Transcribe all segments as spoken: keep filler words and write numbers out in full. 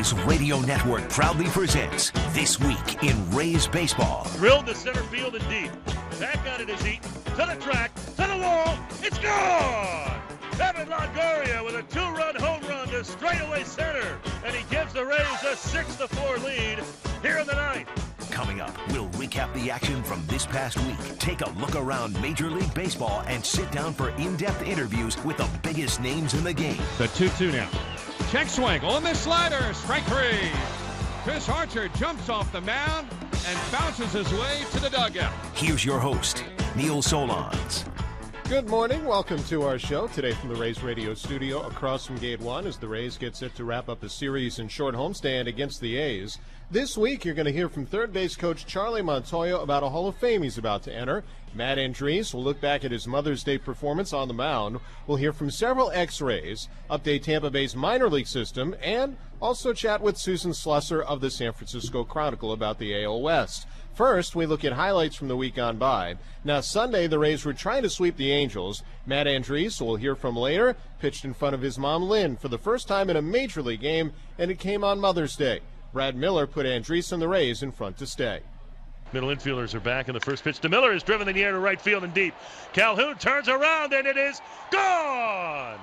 Rays Radio Network proudly presents This Week in Rays Baseball. Drilled to center field and deep. Back on it is Eaton. To the track. To the wall. It's gone! Evan Longoria with a two-run home run to straightaway center. And he gives the Rays a six to four lead here in the ninth. Coming up, we'll recap the action from this past week, take a look around Major League Baseball, and sit down for in-depth interviews with the biggest names in the game. The two two now. Check swing on the slider. Strike three. Chris Archer jumps off the mound and bounces his way to the dugout. Here's your host, Neil Solondz. Good morning. Welcome to our show today from the Rays Radio studio across from Gate one as the Rays get set to wrap up a series in short homestand against the A's. This week, you're going to hear from third base coach Charlie Montoyo about a Hall of Fame he's about to enter. Matt Andriese will look back at his Mother's Day performance on the mound. We'll hear from several X-Rays, update Tampa Bay's minor league system, and also chat with Susan Slusser of the San Francisco Chronicle about the A L West. First, we look at highlights from the week gone by. Now, Sunday, the Rays were trying to sweep the Angels. Matt Andriese, we'll hear from later, pitched in front of his mom, Lynn, for the first time in a Major League game, and it came on Mother's Day. Brad Miller put Andriese and the Rays in front to stay. Middle infielders are back, and the first pitch to Miller is driven in the air to right field and deep. Calhoun turns around, and it is gone!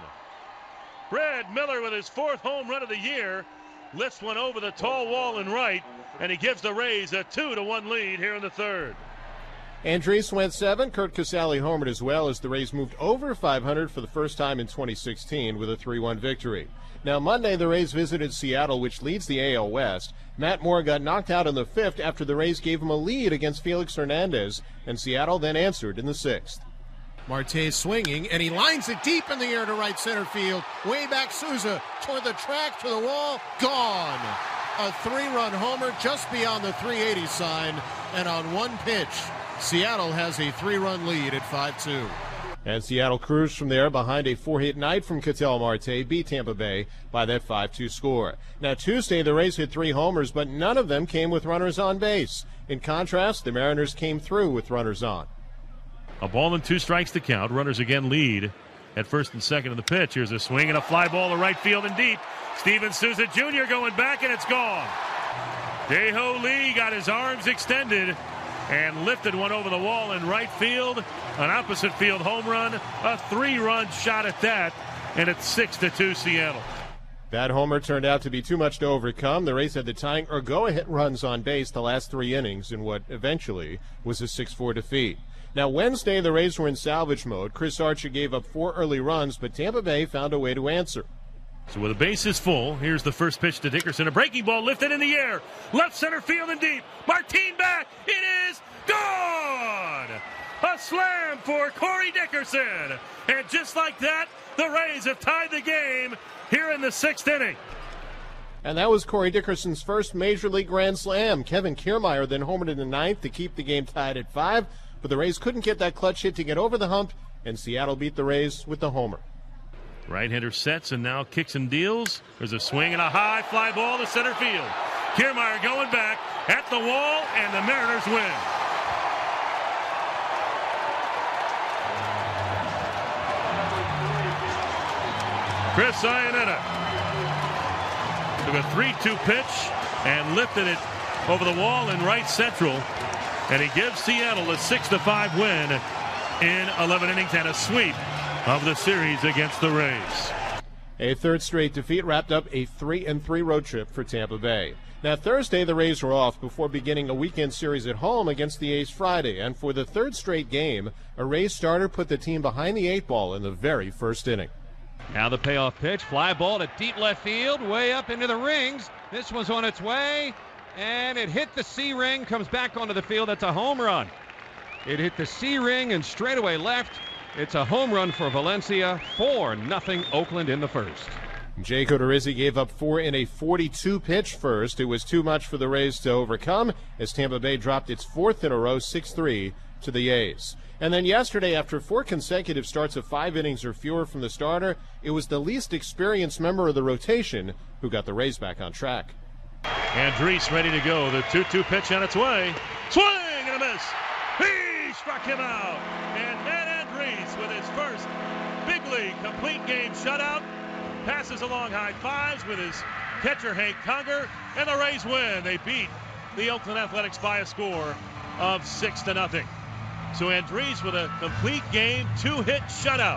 Brad Miller with his fourth home run of the year lifts one over the tall wall in right, and he gives the Rays a two to one lead here in the third. Andriese went seven. Curt Casali homered as well as the Rays moved over five hundred for the first time in twenty sixteen with a three one victory. Now, Monday, the Rays visited Seattle, which leads the A L West. Matt Moore got knocked out in the fifth after the Rays gave him a lead against Felix Hernandez, and Seattle then answered in the sixth. Marte swinging, and he lines it deep in the air to right center field. Way back Souza toward the track, to the wall, gone. A three-run homer just beyond the three eighty sign, and on one pitch, Seattle has a three-run lead at five two. And Seattle cruised from there behind a four-hit night from Ketel Marte, beat Tampa Bay by that five two score. Now, Tuesday, the Rays hit three homers, but none of them came with runners on base. In contrast, the Mariners came through with runners on. A ball and two strikes to count. Runners again lead at first and second of the pitch. Here's a swing and a fly ball to right field and deep. Steven Souza Junior going back, and it's gone. Dae-Ho Lee got his arms extended and lifted one over the wall in right field. An opposite field home run, a three-run shot at that, and it's six to two Seattle. That homer turned out to be too much to overcome. The Rays had the tying or go-ahead runs on base the last three innings in what eventually was a six four defeat. Now, Wednesday, the Rays were in salvage mode. Chris Archer gave up four early runs, but Tampa Bay found a way to answer. So with the bases full, here's the first pitch to Dickerson. A breaking ball lifted in the air. Left center field and deep. Martin back. It is gone! A slam for Corey Dickerson. And just like that, the Rays have tied the game here in the sixth inning. And that was Corey Dickerson's first Major League Grand Slam. Kevin Kiermaier then homered in the ninth to keep the game tied at five, but the Rays couldn't get that clutch hit to get over the hump, and Seattle beat the Rays with the homer. Right-hander sets and now kicks and deals. There's a swing and a high fly ball to center field. Kiermaier going back at the wall, and the Mariners win. Chris Iannetta took a three two pitch and lifted it over the wall in right central, and he gives Seattle a six to five win in eleven innings and a sweep of the series against the Rays. A third straight defeat wrapped up a three and three road trip for Tampa Bay. Now, Thursday, the Rays were off before beginning a weekend series at home against the A's Friday, and for the third straight game, a Rays starter put the team behind the eight ball in the very first inning. Now the payoff pitch, fly ball to deep left field, way up into the rings. This was on its way, and it hit the C ring, comes back onto the field. That's a home run. It hit the C ring and straightaway left. It's a home run for Valencia, four nothing Oakland in the first. Jake Odorizzi gave up four in a forty-two pitch first. It was too much for the Rays to overcome as Tampa Bay dropped its fourth in a row, six three, to the A's. And then yesterday, after four consecutive starts of five innings or fewer from the starter, it was the least experienced member of the rotation who got the Rays back on track. Andriese ready to go. The two two pitch on its way. Swing and a miss. He struck him out. And Matt Andriese with his first big league complete game shutout passes along high fives with his catcher Hank Conger, and the Rays win. They beat the Oakland Athletics by a score of six to nothing. So Andriese with a complete game, two-hit shutout.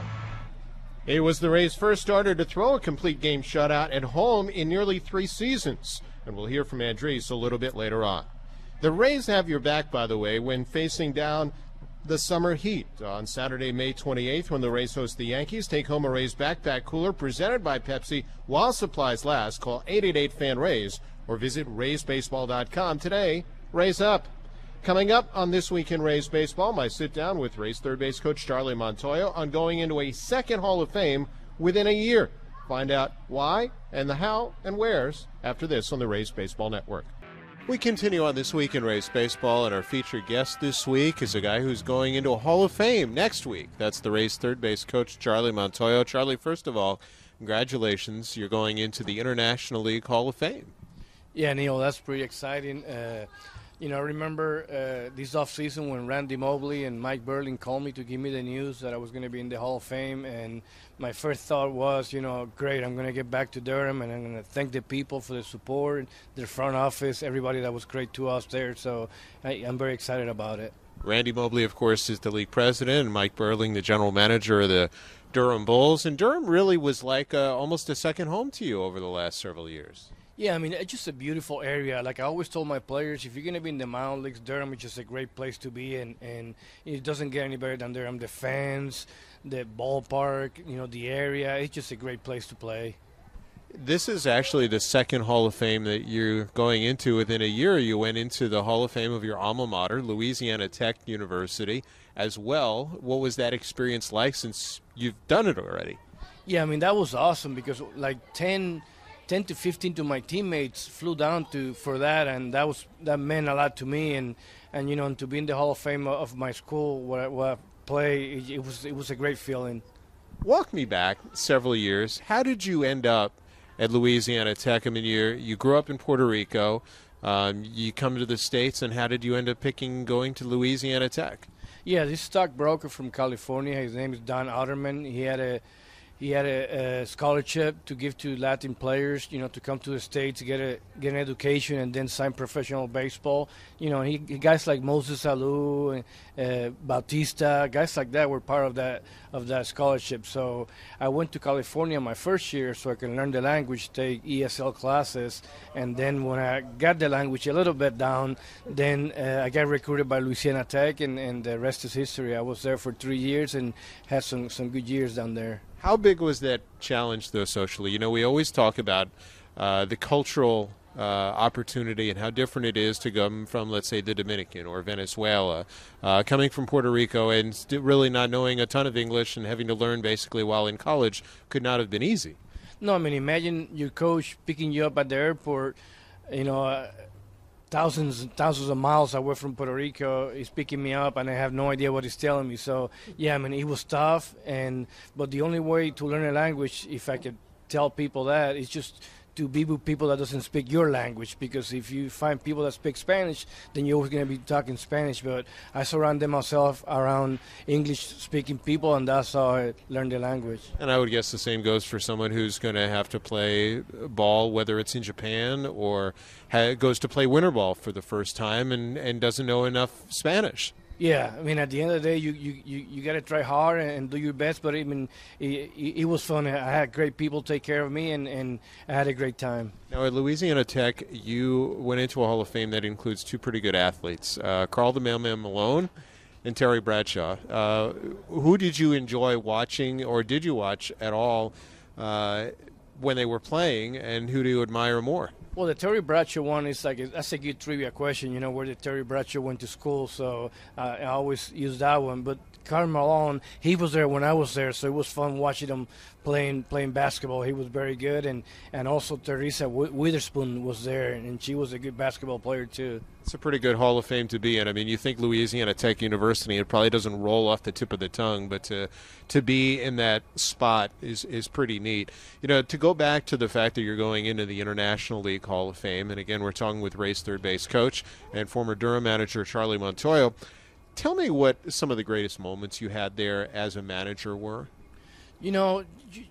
He was the Rays' first starter to throw a complete game shutout at home in nearly three seasons. And we'll hear from Andriese a little bit later on. The Rays have your back, by the way, when facing down the summer heat. On Saturday, May twenty-eighth, when the Rays host the Yankees, take home a Rays backpack cooler presented by Pepsi while supplies last. Call eight eight eight, fan rays or visit rays baseball dot com today. Rays up. Coming up on This Week in Rays Baseball, my sit-down with Rays third base coach Charlie Montoyo on going into a second Hall of Fame within a year. Find out why and the how and wheres after this on the Rays Baseball Network. We continue on This Week in Rays Baseball, and our featured guest this week is a guy who's going into a Hall of Fame next week. That's the Rays third base coach Charlie Montoyo. Charlie, first of all, congratulations. You're going into the International League Hall of Fame. Yeah, Neil, that's pretty exciting. Uh, You know, I remember uh, this offseason when Randy Mobley and Mike Burling called me to give me the news that I was going to be in the Hall of Fame, and my first thought was, you know, great, I'm going to get back to Durham, and I'm going to thank the people for the support, their front office, everybody that was great to us there, so I, I'm very excited about it. Randy Mobley, of course, is the league president, and Mike Burling, the general manager of the Durham Bulls, and Durham really was like uh, almost a second home to you over the last several years. Yeah, I mean, it's just a beautiful area. Like I always told my players, if you're going to be in the minor leagues, Durham is just a great place to be, and, and it doesn't get any better than Durham. The fans, the ballpark, you know, the area, it's just a great place to play. This is actually the second Hall of Fame that you're going into within a year. You went into the Hall of Fame of your alma mater, Louisiana Tech University, as well. What was that experience like since you've done it already? Yeah, I mean, that was awesome because like ten – ten to fifteen to my teammates flew down to for that, and that was that meant a lot to me, and and you know, and to be in the Hall of Fame of my school where I, where I play, it, it was it was a great feeling. Walk me back several years. How did you end up at Louisiana Tech? I mean, you you grew up in Puerto Rico, um, you come to the States, and how did you end up picking going to Louisiana Tech? Yeah, this stockbroker from California, his name is Don Otterman. He had a He had a, a scholarship to give to Latin players, you know, to come to the States, get a get an education, and then sign professional baseball. You know, he, guys like Moses Alou and uh, Bautista, guys like that were part of that of that scholarship. So I went to California my first year so I could learn the language, take E S L classes, and then when I got the language a little bit down, then uh, I got recruited by Louisiana Tech, and, and the rest is history. I was there for three years and had some, some good years down there. How big was that challenge, though, socially? You know, we always talk about uh, the cultural uh, opportunity and how different it is to come from, let's say, the Dominican or Venezuela, uh, coming from Puerto Rico and st- really not knowing a ton of English and having to learn basically while in college could not have been easy. No, I mean, imagine your coach picking you up at the airport, you know, uh, thousands and thousands of miles away from Puerto Rico. He's picking me up, and I have no idea what he's telling me. So, yeah, I mean, it was tough. And but the only way to learn a language, if I could tell people that, is just to be with people that doesn't speak your language. Because if you find people that speak Spanish, then you're always going to be talking Spanish. But I surrounded myself around English-speaking people, and that's how I learned the language. And I would guess the same goes for someone who's going to have to play ball, whether it's in Japan or ha- goes to play winter ball for the first time and, and doesn't know enough Spanish. Yeah, I mean, at the end of the day, you you, you, you got to try hard and, and do your best. But I mean, it, it, it was fun. I had great people take care of me, and, and I had a great time. Now, at Louisiana Tech, you went into a Hall of Fame that includes two pretty good athletes, uh, Carl the Mailman Malone and Terry Bradshaw. Uh, who did you enjoy watching, or did you watch at all uh, when they were playing, and who do you admire more? Well, the Terry Bradshaw one is like a, that's a good trivia question. You know, where did Terry Bradshaw went to school? So uh, I always use that one. But Carl Malone, he was there when I was there, so it was fun watching him playing playing basketball. He was very good, and and also Teresa w- Witherspoon was there, and she was a good basketball player too. It's a pretty good Hall of Fame to be in. I mean, you think Louisiana Tech University, it probably doesn't roll off the tip of the tongue, but to to be in that spot is, is pretty neat. You know, to go back to the fact that you're going into the International League Hall of Fame, and again, we're talking with Rays third base coach and former Durham manager Charlie Montoyo. Tell me what some of the greatest moments you had there as a manager were. You know, you,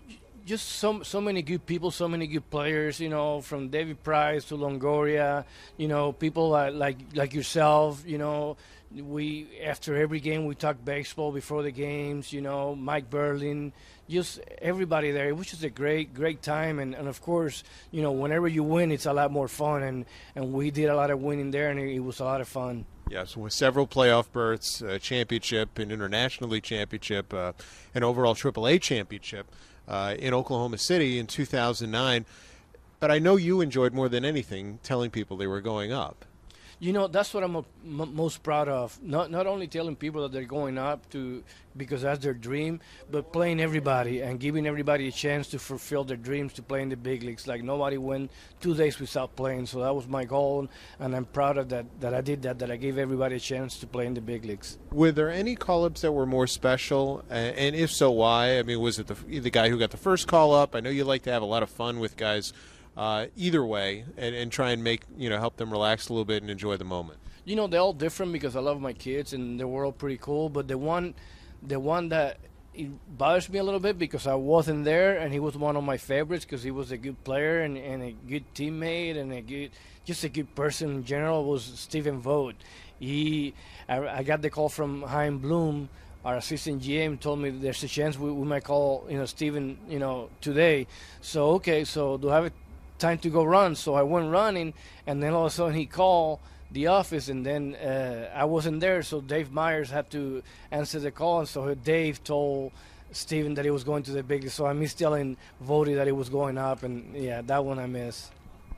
just so so many good people, so many good players. You know, from David Price to Longoria. You know, people like like, like yourself. You know, we after every game we talk baseball before the games. You know, Mike Berlin, just everybody there. It was just a great great time, and, and of course, you know, whenever you win, it's a lot more fun. And, and we did a lot of winning there, and it, it was a lot of fun. Yes, with several playoff berths, a championship, an International League championship, uh, an overall triple A championship uh, in Oklahoma City in two thousand nine. But I know you enjoyed more than anything telling people they were going up. You know, that's what I'm m- most proud of. Not not only telling people that they're going up to because that's their dream, but playing everybody and giving everybody a chance to fulfill their dreams to play in the big leagues. Like nobody went two days without playing, so that was my goal, and I'm proud of that. That I did that. That I gave everybody a chance to play in the big leagues. Were there any call-ups that were more special, uh, and if so, why? I mean, was it the the guy who got the first call-up? I know you like to have a lot of fun with guys. Uh, either way, and, and try and make, you know, help them relax a little bit and enjoy the moment. You know, they're all different because I love my kids and they were all pretty cool. But the one, the one that it bothers me a little bit because I wasn't there, and he was one of my favorites because he was a good player and, and a good teammate and a good, just a good person in general, was Stephen Vogt. He, I, I got the call from Chaim Bloom, our assistant G M, told me there's a chance we, we might call, you know, Stephen, you know, today. So okay, so do I have a time to go run? So I went running, and then all of a sudden he called the office, and then uh, I wasn't there, so Dave Myers had to answer the call, and so Dave told Steven that he was going to the big league. So I missed telling Vody that he was going up, and yeah, that one I missed.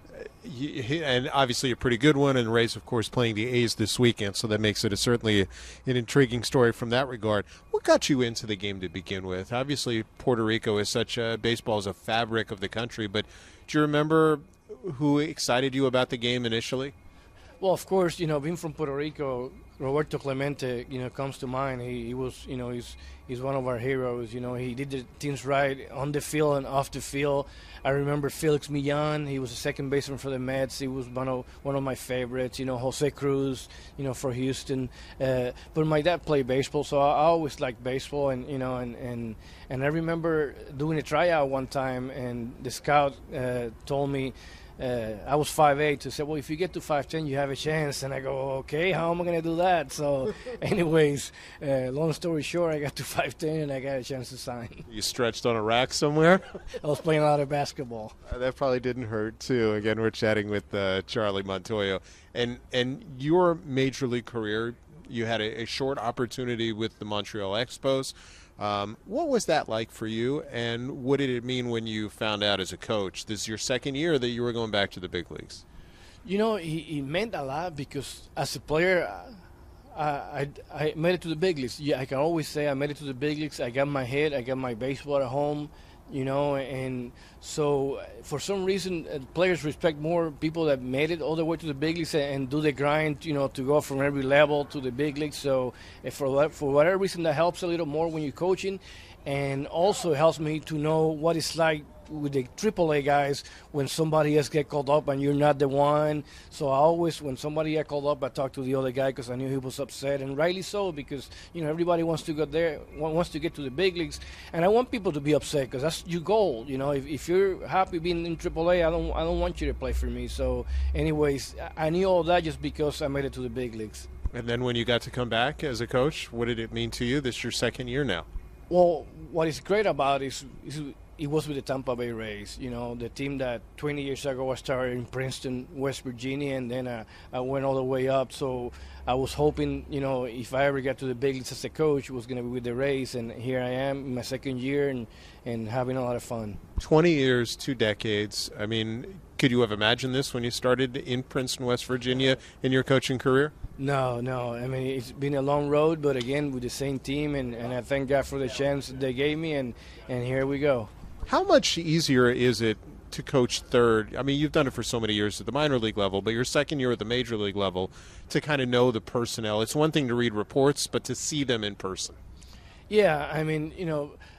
And obviously a pretty good one, and Rays, of course, playing the A's this weekend, so that makes it a, certainly an intriguing story from that regard. What got you into the game to begin with? Obviously, Puerto Rico is such a – baseball is a fabric of the country, but do you remember who excited you about the game initially? Well, of course, you know, being from Puerto Rico, Roberto Clemente, you know, comes to mind. He, he was, you know, he's he's one of our heroes. You know, he did the things right on the field and off the field. I remember Felix Millan. He was a second baseman for the Mets. He was one of one of my favorites. You know, Jose Cruz, you know, for Houston. Uh, but my dad played baseball, so I, I always liked baseball. And you know, and, and and I remember doing a tryout one time, and the scout uh, told me. Uh, I was five eight, to say, well, if you get to five ten, you have a chance. And I go, okay, how am I going to do that? So, anyways, uh, long story short, I got to five ten and I got a chance to sign. You stretched on a rack somewhere? I was playing a lot of basketball. Uh, that probably didn't hurt, too. Again, we're chatting with uh, Charlie Montoyo. And, and your major league career, you had a, a short opportunity with the Montreal Expos. Um, what was that like for you, and what did it mean when you found out as a coach? This is your second year that you were going back to the big leagues. You know, it, it meant a lot because as a player, I, I, I made it to the big leagues. Yeah, I can always say I made it to the big leagues. I got my head, I got my baseball at home, you know, and so for some reason uh, players respect more people that made it all the way to the big leagues and, and do the grind, you know, to go from every level to the big leagues. So if for for whatever reason that helps a little more when you're coaching, and also helps me to know what it's like with the triple A guys when somebody else get called up and you're not the one. So I always, when somebody get called up, I talk to the other guy because I knew he was upset, and rightly so, because you know everybody wants to get there, wants to get to the big leagues, and I want people to be upset because that's your goal. You know, if, if you're happy being in triple A, I don't I don't want you to play for me. So, anyways, I knew all that just because I made it to the big leagues. And then when you got to come back as a coach, what did it mean to you? This is your second year now. Well, what is great about it is, is it was with the Tampa Bay Rays, you know, the team that twenty years ago I started in Princeton, West Virginia, and then uh, I went all the way up. So I was hoping, you know, if I ever got to the big leagues as a coach, it was going to be with the Rays, and here I am in my second year and, and having a lot of fun. twenty years, two decades. I mean, could you have imagined this when you started in Princeton, West Virginia in your coaching career? No, no. I mean, it's been a long road, but again, with the same team, and, and I thank God for the chance they gave me, and, and here we go. How much easier is it to coach third? I mean, you've done it for so many years at the minor league level, but your second year at the major league level, to kind of know the personnel. It's one thing to read reports, but to see them in person. Yeah, I mean, you know,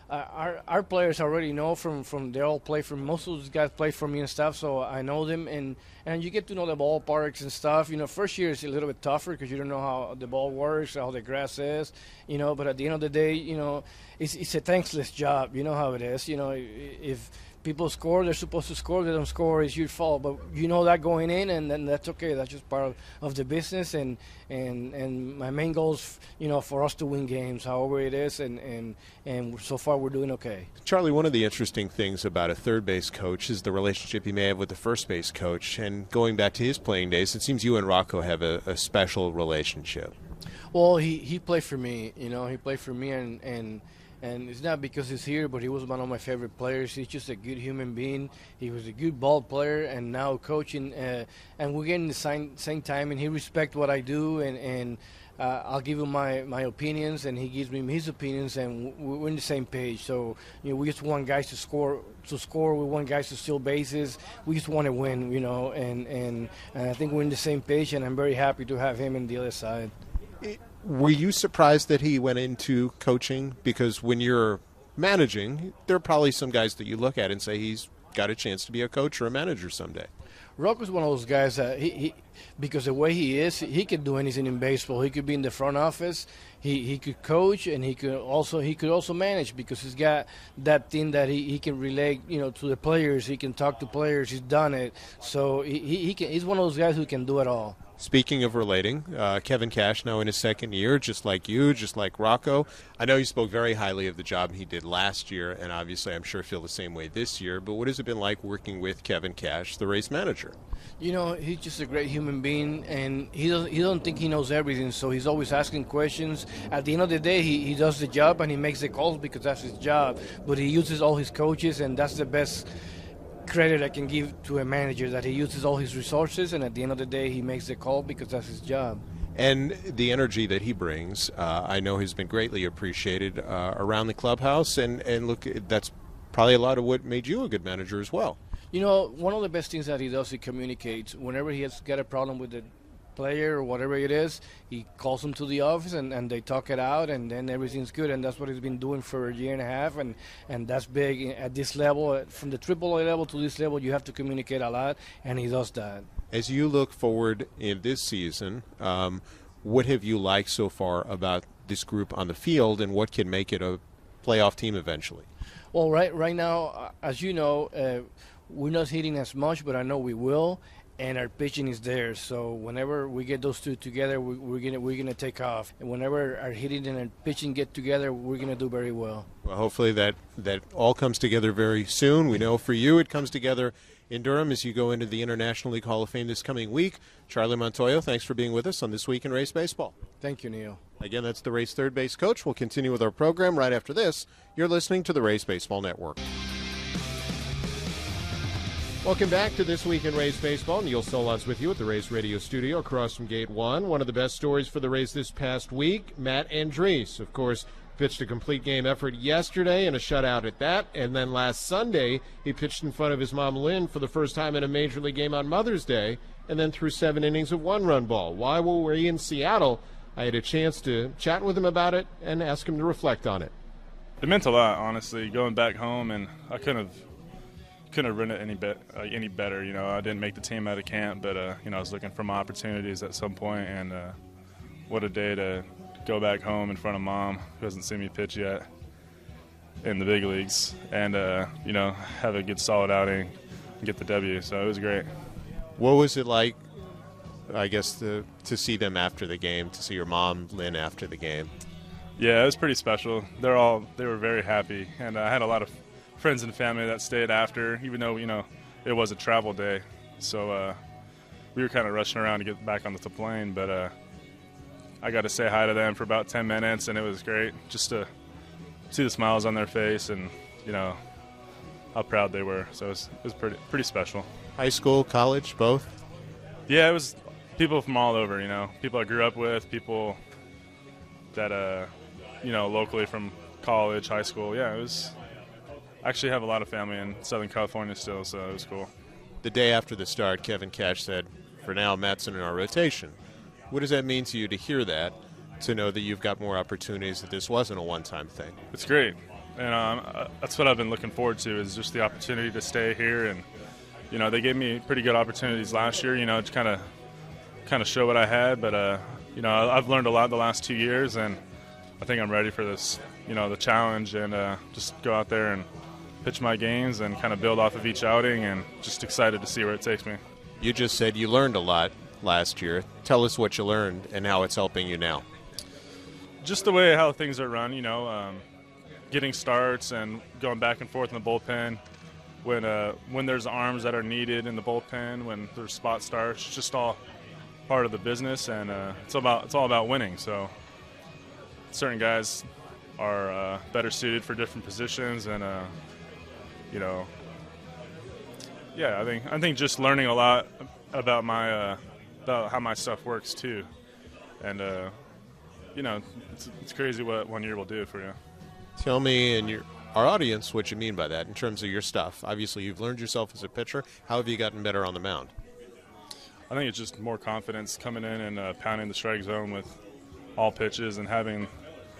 uh, our our players already know from, from they all play from most of those guys play for me and stuff, so I know them, and, and you get to know the ballparks and stuff. You know, first year is a little bit tougher because you don't know how the ball works, how the grass is, you know. But at the end of the day, you know, it's it's a thankless job. You know how it is. You know, if people score, they're supposed to score. They don't score, it's your fault. But you know that going in, and then that's okay. That's just part of, of the business. And, and and my main goal is, you know, for us to win games, however it is. And, and, and so far we're doing okay. Charlie, one of the interesting things about a third base coach is the relationship he may have with the first base coach. And going back to his playing days, it seems you and Rocco have a, a special relationship. Well, he, he played for me. You know, he played for me, and, and – and it's not because he's here, but he was one of my favorite players. He's just a good human being. He was a good ball player, and now coaching. Uh, and we're getting the same, same time, and he respects what I do, and, and uh, I'll give him my, my opinions, and he gives me his opinions, and we're on the same page. So, you know, we just want guys to score. To score, we want guys to steal bases. We just want to win, you know, and, and, and I think we're on the same page, and I'm very happy to have him on the other side. It- Were you surprised that he went into coaching? Because when you're managing, there are probably some guys that you look at and say he's got a chance to be a coach or a manager someday. Rocco's one of those guys that he, he because the way he is, he could do anything in baseball. He could be in the front office, he, he could coach, and he could also he could also manage because he's got that thing that he, he can relate, you know, to the players. He can talk to players. He's done it, so he, he can. He's one of those guys who can do it all. Speaking of relating, uh, Kevin Cash now in his second year, just like you, just like Rocco. I know you spoke very highly of the job he did last year, and obviously I'm sure feel the same way this year. But what has it been like working with Kevin Cash, the race manager? You know, he's just a great human being, and he doesn't, he doesn't think he knows everything, so he's always asking questions. At the end of the day, he, he does the job, and he makes the calls because that's his job. But he uses all his coaches, and that's the best credit I can give to a manager, that he uses all his resources, and at the end of the day he makes the call because that's his job. And the energy that he brings, uh, I know has been greatly appreciated uh, around the clubhouse, and, and look, that's probably a lot of what made you a good manager as well. You know, one of the best things that he does, he communicates. Whenever he has got a problem with the player or whatever it is, he calls them to the office, and, and they talk it out, and then everything's good. And that's what he's been doing for a year and a half, and, and that's big at this level. From the triple A level to this level, you have to communicate a lot, and he does that. As you look forward in this season, um, what have you liked so far about this group on the field, and what can make it a playoff team eventually? Well, right right now, as you know, uh, we're not hitting as much, but I know we will. And our pitching is there, so whenever we get those two together, we, we're gonna we're gonna take off. And whenever our hitting and our pitching get together, we're gonna do very well. Well, hopefully that that all comes together very soon. We know for you it comes together in Durham as you go into the International League Hall of Fame this coming week. Charlie Montoyo, thanks for being with us on This Week in Race Baseball. Thank you, Neil. Again, that's the Race third base coach. We'll continue with our program right after this. You're listening to the Race Baseball Network. Welcome back to This Week in Rays Baseball. Neil Solondz with you at the Rays Radio Studio across from Gate one. One of the best stories for the Rays this past week, Matt Andriese, of course, pitched a complete game effort yesterday and a shutout at that. And then last Sunday, he pitched in front of his mom, Lynn, for the first time in a Major League game on Mother's Day, and then threw seven innings of one-run ball. While we were in Seattle, I had a chance to chat with him about it and ask him to reflect on it. It meant a lot, honestly, going back home, and I couldn't have couldn't have written it any, be- uh, any better. You know, I didn't make the team out of camp, but, uh, you know, I was looking for my opportunities at some point, and uh, what a day to go back home in front of mom, who hasn't seen me pitch yet in the big leagues, and, uh, you know, have a good solid outing and get the W. So it was great. What was it like, I guess, to, to see them after the game, to see your mom, Lynn, after the game? Yeah, it was pretty special. They're all, they were very happy, and I had a lot of friends and family that stayed after, even though, you know, it was a travel day. So uh, we were kind of rushing around to get back on the plane, but uh, I got to say hi to them for about ten minutes, and it was great just to see the smiles on their face and, you know, how proud they were. So it was, it was pretty pretty special. High school, college, both? Yeah, it was people from all over, you know, people I grew up with, people that, uh, you know, locally from college, high school. Yeah, it was – I actually have a lot of family in Southern California still, so it was cool. The day after the start, Kevin Cash said, for now, Matt's in our rotation. What does that mean to you to hear that, to know that you've got more opportunities, that this wasn't a one-time thing? It's great. and um, that's what I've been looking forward to, is just the opportunity to stay here. And you know, they gave me pretty good opportunities last year, you know, to kind of kind of show what I had. But uh, you know, I've learned a lot the last two years, and I think I'm ready for this, you know, the challenge, and uh, just go out there and pitch my games and kind of build off of each outing, and just excited to see where it takes me. You just said you learned a lot last year. Tell us what you learned and how it's helping you now. Just the way how things are run, you know, um, getting starts and going back and forth in the bullpen. When uh, when there's arms that are needed in the bullpen, when there's spot starts, it's just all part of the business, and uh, it's about it's all about winning. So certain guys are uh, better suited for different positions, and uh, you know, yeah, I think I think just learning a lot about my uh, about how my stuff works too, and uh, you know, it's, it's crazy what one year will do for you. Tell me and your our audience what you mean by that in terms of your stuff. Obviously, you've learned yourself as a pitcher. How have you gotten better on the mound? I think it's just more confidence coming in and uh, pounding the strike zone with all pitches, and having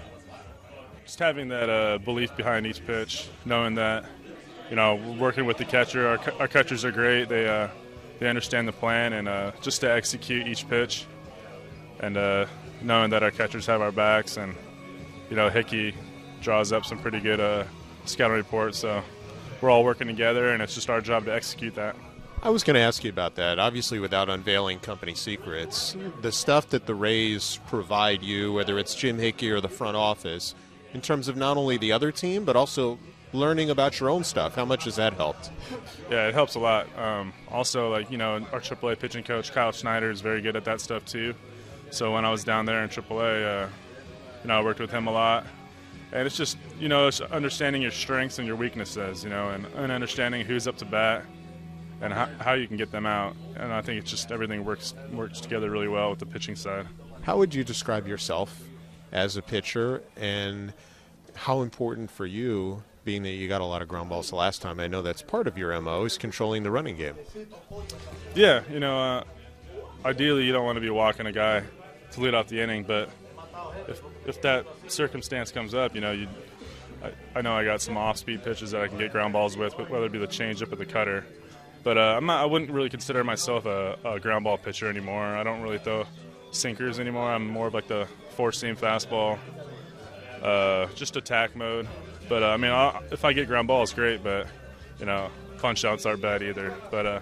just having that uh, belief behind each pitch, knowing that, you know, working with the catcher. Our, our catchers are great. They uh, they understand the plan, and uh, just to execute each pitch, and uh, knowing that our catchers have our backs, and you know, Hickey draws up some pretty good uh, scouting reports. So we're all working together, and it's just our job to execute that. I was going to ask you about that. Obviously, without unveiling company secrets, the stuff that the Rays provide you, whether it's Jim Hickey or the front office, in terms of not only the other team, but also learning about your own stuff, how much has that helped? Yeah, it helps a lot. Um, also, like, you know, our triple A pitching coach, Kyle Schneider, is very good at that stuff too. So when I was down there in triple A, uh, you know, I worked with him a lot. And it's just, you know, it's understanding your strengths and your weaknesses, you know, and, and understanding who's up to bat and how, how you can get them out. And I think it's just everything works works together really well with the pitching side. How would you describe yourself as a pitcher, and how important for you, being that you got a lot of ground balls the last time, I know that's part of your M O, is controlling the running game? Yeah, you know, uh, ideally you don't want to be walking a guy to lead off the inning, but if if that circumstance comes up, you know, you, I, I know I got some off-speed pitches that I can get ground balls with, whether it be the changeup or the cutter. But uh, I'm not, I wouldn't really consider myself a, a ground ball pitcher anymore. I don't really throw sinkers anymore. I'm more of like the four-seam fastball, uh, just attack mode. But, uh, I mean, I'll, if I get ground balls, great, but, you know, punch-outs aren't bad either. But uh,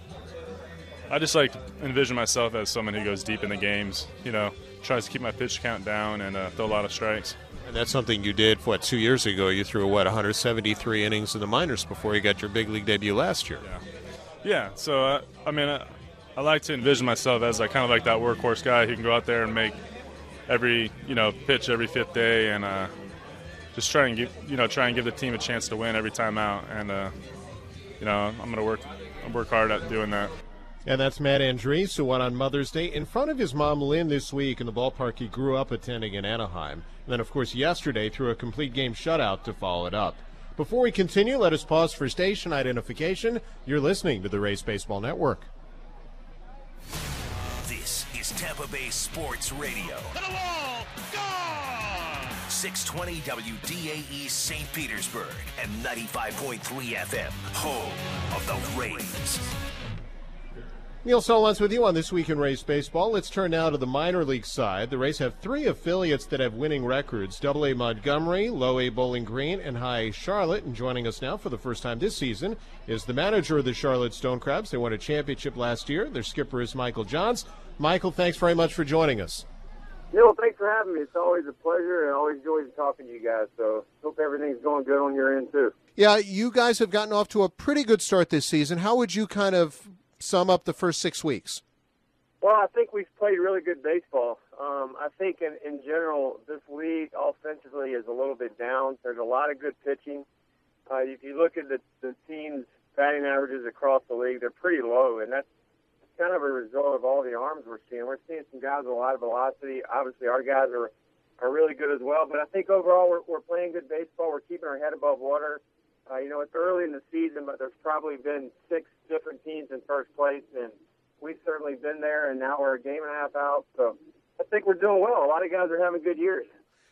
I just like to envision myself as someone who goes deep in the games, you know, tries to keep my pitch count down and uh, throw a lot of strikes. And that's something you did, what, two years ago? You threw, what, one hundred seventy-three innings in the minors before you got your big league debut last year. Yeah, yeah. So, uh, I mean, I, I like to envision myself as like, kind of like that workhorse guy who can go out there and make every, you know, pitch every fifth day, and uh, just try and give, you know, try and give the team a chance to win every time out. And, uh, you know, I'm going to work work hard at doing that. And that's Matt Andriese, who won on Mother's Day in front of his mom, Lynn, this week in the ballpark he grew up attending in Anaheim. And then, of course, yesterday threw a complete game shutout to follow it up. Before we continue, let us pause for station identification. You're listening to the Rays Baseball Network. This is Tampa Bay Sports Radio. To the wall, gone! six twenty W D A E Saint Petersburg and ninety-five point three F M, home of the Rays. Neil Solondz with you on This Week in Rays Baseball. Let's turn now to the minor league side. The Rays have three affiliates that have winning records: Double A Montgomery, Low A Bowling Green, and High A Charlotte. And joining us now for the first time this season is the manager of the Charlotte Stone Crabs. They won a championship last year. Their skipper is Michael Johns. Michael, thanks very much for joining us. Neil, thanks for having me. It's always a pleasure, and I always enjoy talking to you guys. So hope everything's going good on your end, too. Yeah, you guys have gotten off to a pretty good start this season. How would you kind of sum up the first six weeks? Well, I think we've played really good baseball. Um, I think in, in general, this league offensively is a little bit down. There's a lot of good pitching. Uh, if you look at the, the team's batting averages across the league, they're pretty low, and that's kind of a result of all the arms we're seeing. We're seeing some guys with a lot of velocity. Obviously, our guys are, are really good as well. But I think overall we're, we're playing good baseball. We're keeping our head above water. Uh, you know, it's early in the season, but there's probably been six different teams in first place, and we've certainly been there, and now we're a game and a half out. So I think we're doing well. A lot of guys are having good years.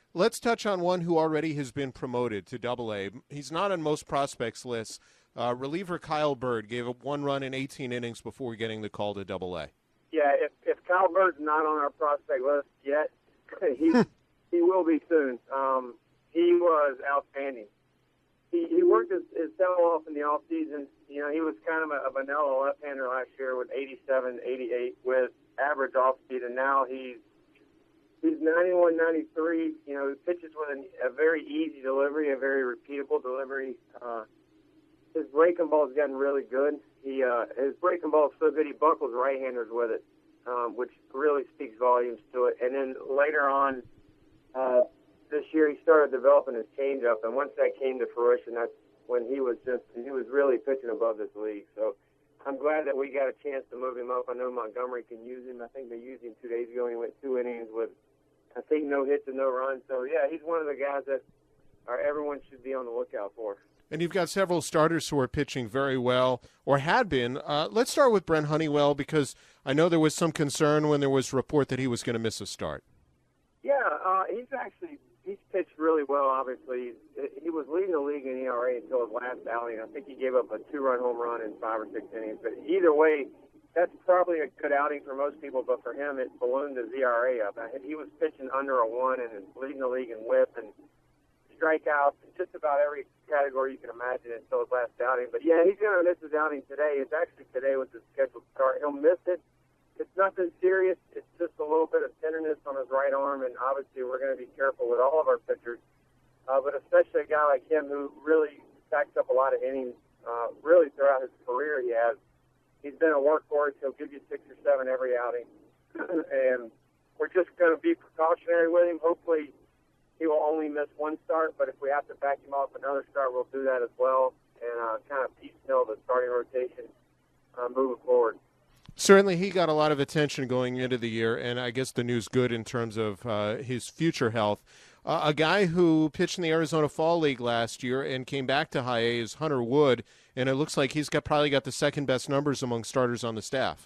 Let's touch on one who already has been promoted to Double A. He's not on most prospects lists. Uh, reliever Kyle Bird gave up one run in eighteen innings before getting the call to Double A. Yeah, if, if Kyle Bird's not on our prospect list yet, he he will be soon. Um, he was outstanding. He, he worked his, his tail off in the off season. You know, he was kind of a, a vanilla left-hander last year with eighty-seven, eighty-eight with average off speed, and now he's he's ninety-one, ninety-three. You know, he pitches with an, a very easy delivery, a very repeatable delivery. Uh, his breaking ball's gotten really good. He uh, his breaking ball is so good he buckles right-handers with it, um, which really speaks volumes to it. And then later on uh, this year, he started developing his changeup, and once that came to fruition, that's when he was just he was really pitching above this league. So I'm glad that we got a chance to move him up. I know Montgomery can use him. I think they used him two days ago. He went two innings with, I think, no hits and no runs. So yeah, he's one of the guys that are, everyone should be on the lookout for. And you've got several starters who are pitching very well, or had been. Uh, let's start with Brent Honeywell, because I know there was some concern when there was a report that he was going to miss a start. Yeah, uh, he's actually he's pitched really well, obviously. He was leading the league in E R A until his last outing. I think he gave up a two-run home run in five or six innings. But either way, that's probably a good outing for most people, but for him, it ballooned his E R A up. He was pitching under a one and leading the league in whip and strikeouts, just about every category you can imagine until his last outing. But yeah, he's going to miss his outing today. It's actually today was his scheduled start. He'll miss it. It's nothing serious. It's just a little bit of tenderness on his right arm, and obviously we're going to be careful with all of our pitchers, uh, but especially a guy like him who really stacks up a lot of innings, uh, really throughout his career he has. He's been a workhorse. He'll give you six or seven every outing, and we're just going to be precautionary with him. Hopefully he will only miss one start, but if we have to back him off another start, we'll do that as well, and uh, kind of piecemeal the starting rotation uh, moving forward. Certainly he got a lot of attention going into the year, and I guess the news good in terms of uh, his future health. Uh, a guy who pitched in the Arizona Fall League last year and came back to high A is Hunter Wood, and it looks like he's got probably got the second-best numbers among starters on the staff.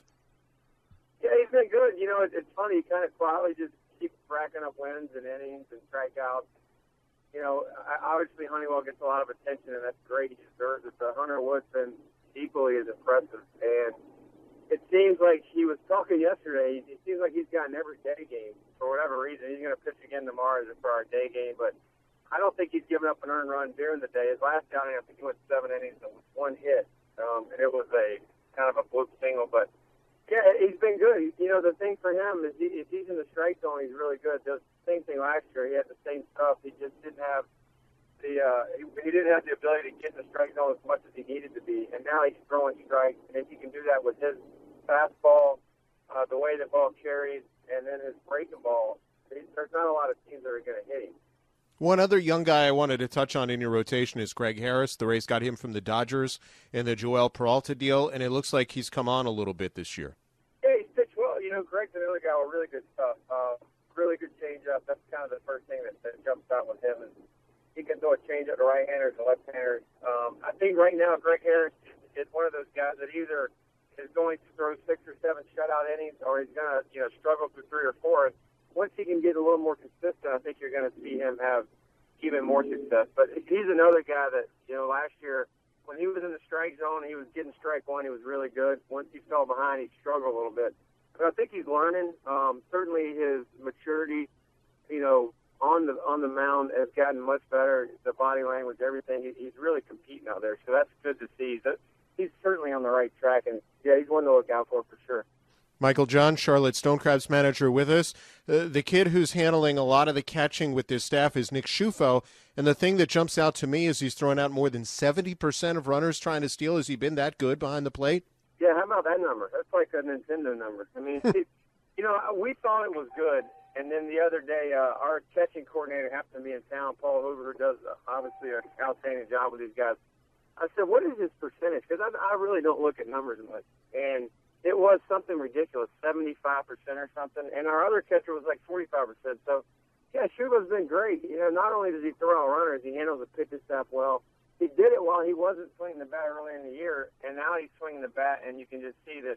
Yeah, he's been good. You know, it, it's funny. He kind of quietly just keeps racking up wins and innings and strikeouts. You know, obviously Honeywell gets a lot of attention, and that's great. He deserves it. But Hunter Wood's been equally as impressive, and it seems like he was talking yesterday. It seems like he's got an every day game for whatever reason. He's going to pitch again tomorrow for our day game, but I don't think he's given up an earned run during the day. His last outing, I think he went seven innings and one hit, um, and it was a kind of a bloop single. But yeah, he's been good. You know, the thing for him is he, if he's in the strike zone, he's really good. The same thing last year. He had the same stuff. He just didn't have the uh, he, he didn't have the ability to get in the strike zone as much as he needed to be, and now he's throwing strikes. And if he can do that with his fastball, uh, the way the ball carries, and then his breaking ball, there's not a lot of teams that are going to hit him. One other young guy I wanted to touch on in your rotation is Greg Harris. The Rays got him from the Dodgers in the Joel Peralta deal, and it looks like he's come on a little bit this year. Yeah, he's pitched well. You know, Greg's another guy with really good stuff. Uh, really good changeup. That's kind of the first thing that, that jumps out with him is he can throw a changeup to right-handers and left-handers. Um, I think right now Greg Harris is one of those guys that either is going to throw six or seven shutout innings, or he's going to, you know, struggle through three or four. And once he can get a little more consistent, I think you're going to see him have even more success. But he's another guy that, you know, last year when he was in the strike zone, he was getting strike one. He was really good. Once he fell behind, he struggled a little bit. But I think he's learning. Um, certainly his maturity, you know, on the on the mound has gotten much better. The body language, everything. He, he's really competing out there. So that's good to see. That, he's certainly on the right track, and yeah, he's one to look out for for sure. Michael John, Charlotte Stonecrabs manager, with us. Uh, the kid who's handling a lot of the catching with this staff is Nick Schufo, and the thing that jumps out to me is he's throwing out more than seventy percent of runners trying to steal. Has he been that good behind the plate? Yeah, how about that number? That's like a Nintendo number. I mean, it, you know, we thought it was good, and then the other day, uh, our catching coordinator happened to be in town, Paul Hoover, who does uh, obviously an outstanding job with these guys. I said, what is his percentage? Because I, I really don't look at numbers much. And it was something ridiculous, seventy-five percent or something. And our other catcher was like forty-five percent. So, yeah, Schuba's been great. You know, not only does he throw out runners, he handles the pitching staff well. He did it while he wasn't swinging the bat early in the year, and now he's swinging the bat, and you can just see that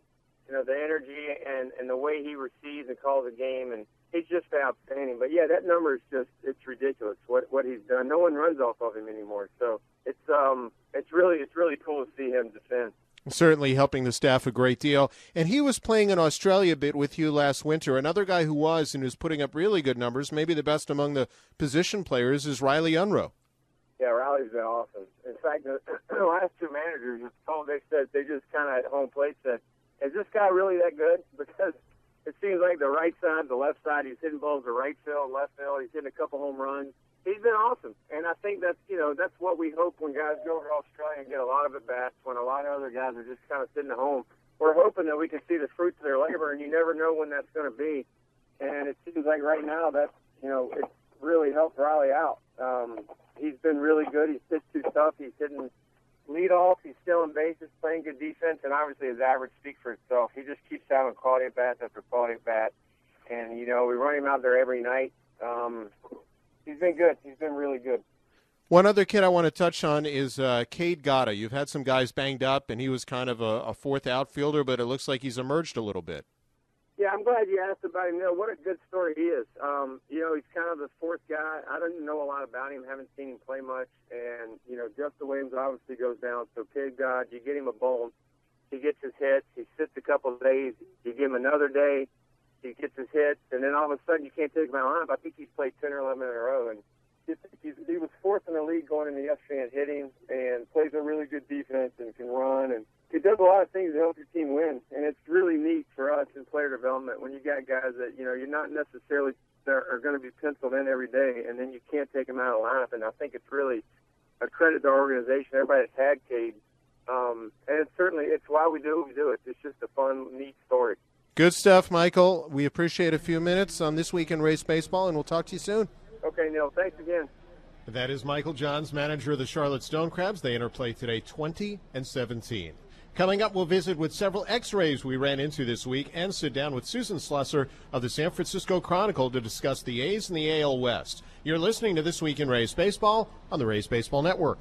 you know, the energy and, and the way he receives and calls a game, and he's just outstanding. But, yeah, that number is just, it's ridiculous what what he's done. No one runs off of him anymore. So it's um it's really it's really cool to see him defend. Certainly helping the staff a great deal. And he was playing in Australia a bit with you last winter. Another guy who was and who's putting up really good numbers, maybe the best among the position players, is Riley Unruh. Yeah, Riley's been awesome. In fact, the, the last two managers just told, they said, they just kind of at home plate said, is this guy really that good? Because it seems like the right side, the left side, he's hitting balls to right field, left field. He's hitting a couple home runs. He's been awesome. And I think that's, you know, that's what we hope when guys go over to Australia and get a lot of at-bats, when a lot of other guys are just kind of sitting at home. We're hoping that we can see the fruits of their labor, and you never know when that's going to be. And it seems like right now that's, you know, it's really helped Riley out. Um, he's been really good. He's pitched too tough. He's hitting leadoff. He's stealing bases, playing good defense, and obviously his average speaks for itself. He just keeps having quality at-bats after quality at-bat. And, you know, we run him out there every night. Um, he's been good. He's been really good. One other kid I want to touch on is uh, Cade Gatta. You've had some guys banged up, and he was kind of a, a fourth outfielder, but it looks like he's emerged a little bit. Yeah, I'm glad you asked about him. You know, what a good story he is. Um, you know, he's kind of the fourth guy. I don't know a lot about him, haven't seen him play much. And, you know, Justin Williams obviously goes down. So, Cade Gatta, you get him a bone. He gets his hits. He sits a couple of days. You give him another day. He gets his hits. And then all of a sudden you can't take him out of lineup. I think he's played ten or eleven in a row. And he's, he was fourth in the league going into yesterday in hitting and plays a really good defense and can run. And he does a lot of things to help your team win, and it's really neat for us in player development when you got guys that, you know, you're not necessarily are going to be penciled in every day, and then you can't take them out of lineup. And I think it's really a credit to our organization, everybody that's had Cade. Um, and it's certainly, it's why we do what we do. It's, it's just a fun, neat story. Good stuff, Michael. We appreciate a few minutes on This Week in Rays Baseball, and we'll talk to you soon. Okay, Neil. Thanks again. That is Michael Johns, manager of the Charlotte Stonecrabs. They interplay today twenty and seventeen. Coming up, we'll visit with several X-rays we ran into this week and sit down with Susan Slusser of the San Francisco Chronicle to discuss the A's and the A L West. You're listening to This Week in Rays Baseball on the Rays Baseball Network.